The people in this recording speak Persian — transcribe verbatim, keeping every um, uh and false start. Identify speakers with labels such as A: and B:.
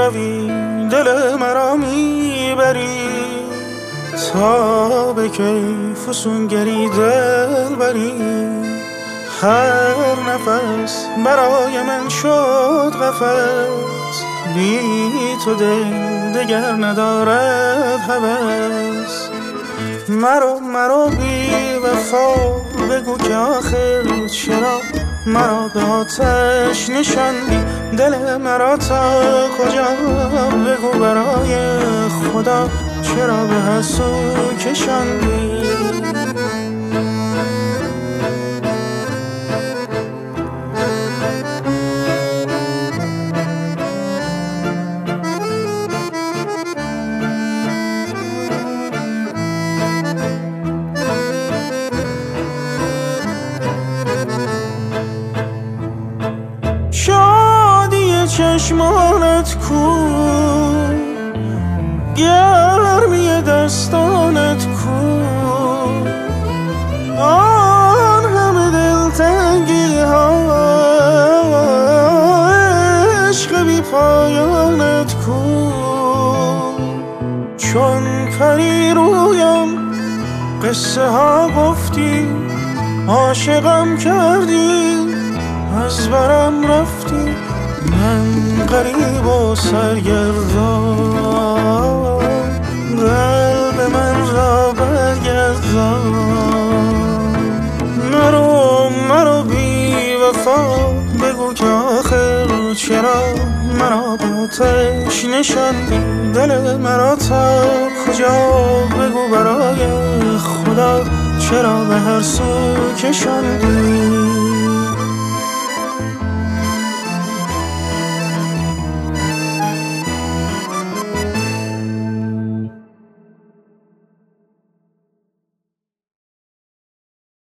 A: روی دل مرا میبری، تا به کی فسونگری دل بری. هر نفس برای من شد قفس، بی تو دل دگر ندارد هوس. مرا مرا بی وفا بگو که آخر چرا مرا به آتش نشاندی، دل مرا تا کجا بگو برای خدا چرا به هر سو کشاندی. شادی چشمانت کو، گرمی دستانت کو، آن همه دلتنگی ها عشق بی پایانت کو. چون پری رویم قصه ها گفتی، عاشقم کردی از برم رفتی. من غریب و سرگردان، قلب من را برگردان. مرو مرو بی وفا بگو که آخر چرا مرا به آتش نشاندی، دل مرا تا کجا بگو برای خدا چرا به هر سو کشاندی.